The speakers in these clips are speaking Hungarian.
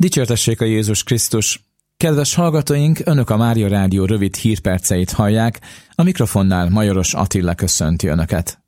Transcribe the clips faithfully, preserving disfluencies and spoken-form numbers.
Dicsértessék a Jézus Krisztus! Kedves hallgatóink, Önök a Mária Rádió rövid hírperceit hallják, a mikrofonnál Majoros Attila köszönti Önöket.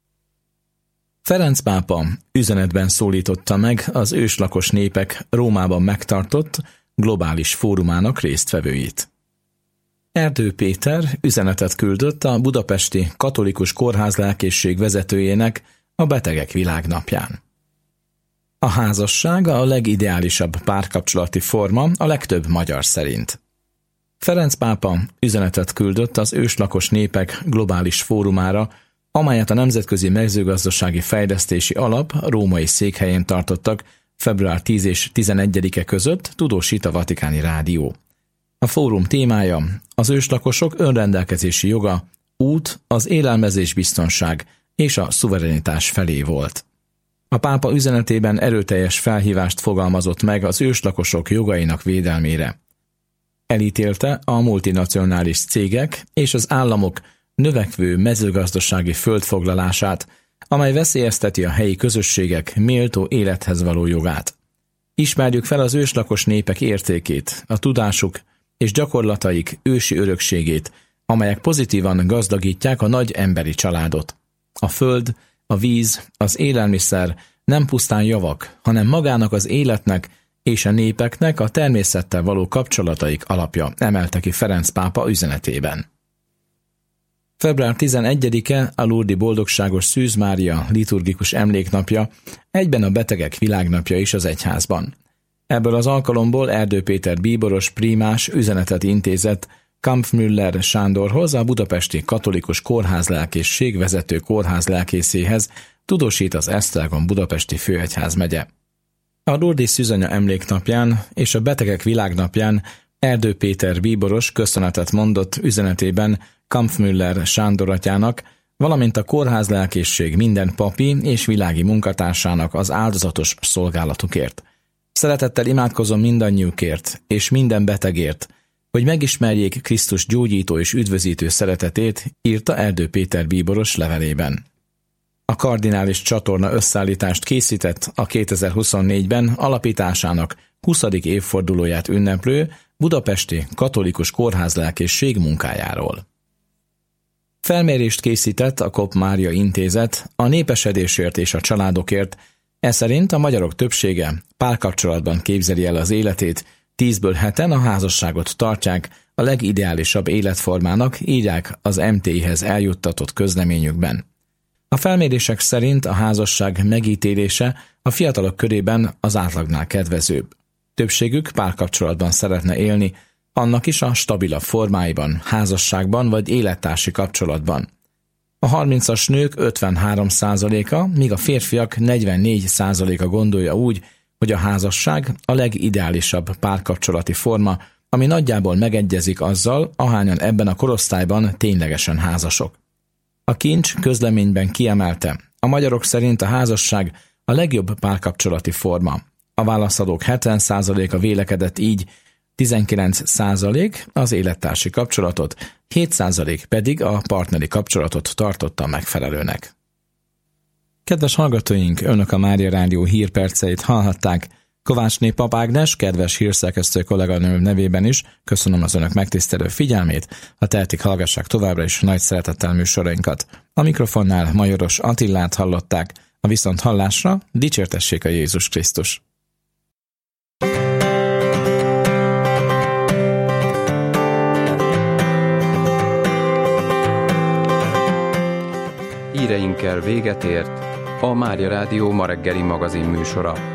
Ferenc pápa üzenetben szólította meg az őslakos népek Rómában megtartott globális fórumának résztvevőit. Erdő Péter üzenetet küldött a budapesti katolikus kórház lelkészség vezetőjének a Betegek Világnapján. A házasság a legideálisabb párkapcsolati forma a legtöbb magyar szerint. Ferenc pápa üzenetet küldött az őslakos népek globális fórumára, amelyet a Nemzetközi Mezőgazdasági Fejlesztési Alap római székhelyén tartottak február tíz és tizenegyedike között, tudósít a Vatikáni Rádió. A fórum témája az őslakosok önrendelkezési joga, út az élelmezésbiztonság és a szuverenitás felé volt. A pápa üzenetében erőteljes felhívást fogalmazott meg az őslakosok jogainak védelmére. Elítélte a multinacionális cégek és az államok növekvő mezőgazdasági földfoglalását, amely veszélyezteti a helyi közösségek méltó élethez való jogát. Ismerjük fel az őslakos népek értékét, a tudásuk és gyakorlataik ősi örökségét, amelyek pozitívan gazdagítják a nagy emberi családot. A föld, a víz, az élelmiszer nem pusztán javak, hanem magának az életnek és a népeknek a természettel való kapcsolataik alapja, emelte ki Ferenc pápa üzenetében. február tizenegyedike a Lurdi Boldogságos Szűz Mária liturgikus emléknapja, egyben a Betegek Világnapja is az egyházban. Ebből az alkalomból Erdő Péter bíboros prímás üzenetet intézett Kampfmüller Sándorhoz, a budapesti katolikus kórházlelkészség vezető kórházlelkészéhez, tudósít az Esztergom budapesti főegyházmegye. A Lurdi Szűzanya emléknapján és a Betegek Világnapján Erdő Péter bíboros köszönetet mondott üzenetében Kampfmüller Sándor atyának, valamint a kórházlelkészség minden papi és világi munkatársának az áldozatos szolgálatukért. Szeretettel imádkozom mindannyiukért és minden betegért, hogy megismerjék Krisztus gyógyító és üdvözítő szeretetét, írta Erdő Péter bíboros levelében. A kardinális csatorna összeállítást készített a kétezer-huszonnégyben alapításának huszadik évfordulóját ünneplő budapesti katolikus kórházlelkészség munkájáról. Felmérést készített a Kopp Mária Intézet a népesedésért és a családokért, ez szerint a magyarok többsége párkapcsolatban képzeli el az életét, tízből heten a házasságot tartják a legideálisabb életformának, írják az em té i-hez eljuttatott közleményükben. A felmérések szerint a házasság megítélése a fiatalok körében az átlagnál kedvezőbb. Többségük párkapcsolatban szeretne élni, annak is a stabilabb formáiban, házasságban vagy élettársi kapcsolatban. A harmincas nők ötvenhárom százaléka, míg a férfiak negyvennégy százaléka gondolja úgy, hogy a házasság a legideálisabb párkapcsolati forma, ami nagyjából megegyezik azzal, ahányan ebben a korosztályban ténylegesen házasok. A Kincs közleményben kiemelte, a magyarok szerint a házasság a legjobb párkapcsolati forma. A válaszadók hetven százaléka vélekedett így, tizenkilenc százalék az élettársi kapcsolatot, hét százalék pedig a partneri kapcsolatot tartotta megfelelőnek. Kedves hallgatóink, Önök a Mária Rádió hírperceit hallhatták. Kovácsné Pap Ágnes, kedves hírszerkesztő kolléganőm nevében is köszönöm az Önök megtisztelő figyelmét, ha tehetik, hallgassák továbbra is nagy szeretettel műsorainkat. A mikrofonnál Majoros Attillát hallották, a viszont hallásra dicsértessék a Jézus Krisztus! Híreinkkel véget ért a Mária Rádió ma reggeli magazin műsora.